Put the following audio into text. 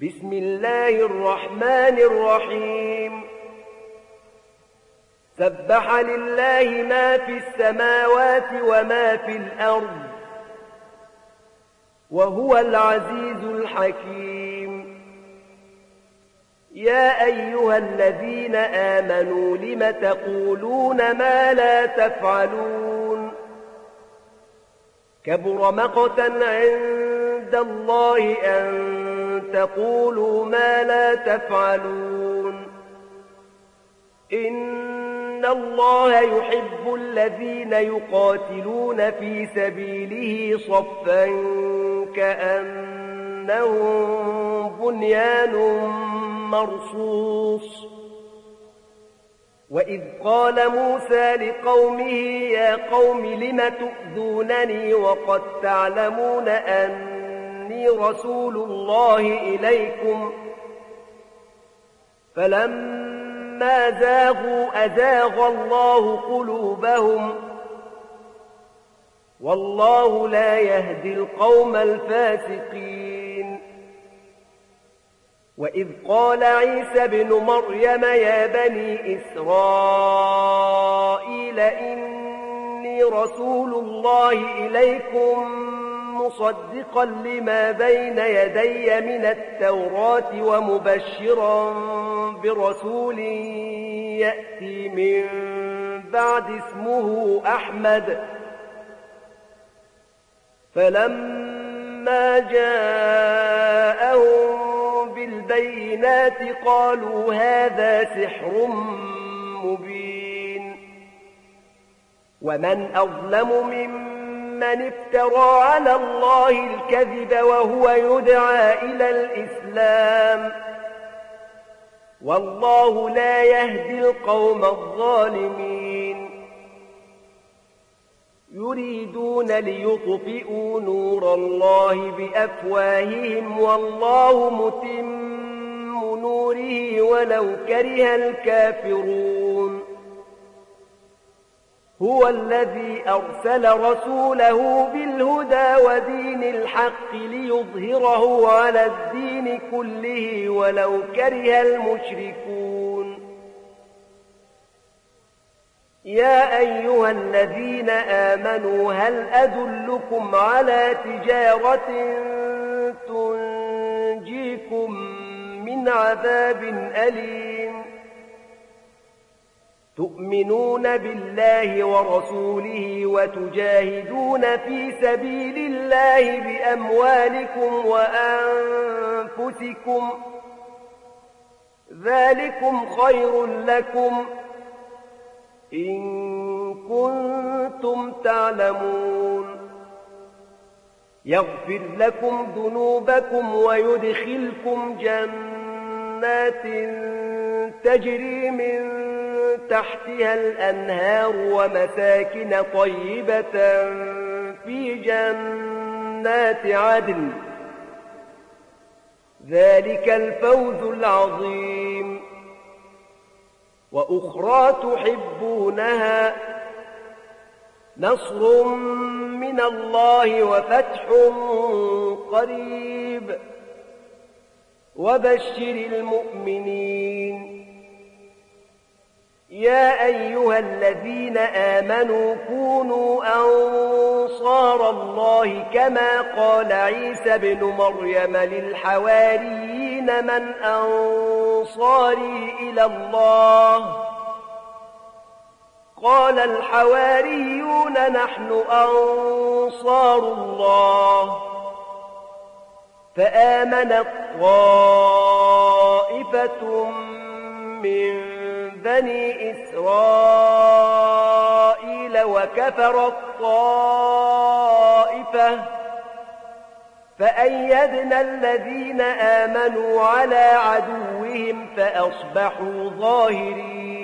بسم الله الرحمن الرحيم سبح لله ما في السماوات وما في الأرض وهو العزيز الحكيم يا أيها الذين آمنوا لم تقولون ما لا تفعلون كبر مقتا عند الله أن تقولوا ما لا تفعلون إن الله يحب الذين يقاتلون في سبيله صفا كأنهم بنيان مرصوص وإذ قال موسى لقومه يا قوم لم تؤذونني وقد تعلمون أني رسول الله إليكم فلما زاغوا أزاغ الله قلوبهم والله لا يهدي القوم الفاسقين وإذ قال عيسى ابن مريم يا بني إسرائيل إني رسول الله إليكم مصدقا لما بين يدي من التوراة ومبشرا برسول يأتي من بعد اسمه أحمد فلما جاءهم بالبينات قالوا هذا سحر مبين ومن أظلم ممن افترى على الله الكذب وهو يدعى إلى الإسلام والله لا يهدي القوم الظالمين يريدون ليطفئوا نور الله بأفواههم والله متم نوره ولو كره الكافرون هو الذي أرسل رسوله بالهدى ودين الحق ليظهره على الدين كله ولو كره المشركون يا أيها الذين آمنوا هل أدلكم على تجارة تنجيكم من عذاب أليم تؤمنون بالله ورسوله وتجاهدون في سبيل الله بأموالكم وأنفسكم ذلكم خير لكم إن كنتم تعلمون يغفر لكم ذنوبكم ويدخلكم جنات تجري من تحتها الأنهار ومساكن طيبة في جنات عدن ذلك الفوز العظيم وأخرى تحبونها نصر من الله وفتح قريب وبشر المؤمنين يا أيها الذين آمنوا كونوا أنصار الله كما قال عيسى بن مريم للحواريين من أنصاري إلى الله قال الحواريون نحن أنصار الله فآمنت طائفة من بني إسرائيل وكفرت طائفة فأيدنا الذين آمنوا على عدوهم فأصبحوا ظاهرين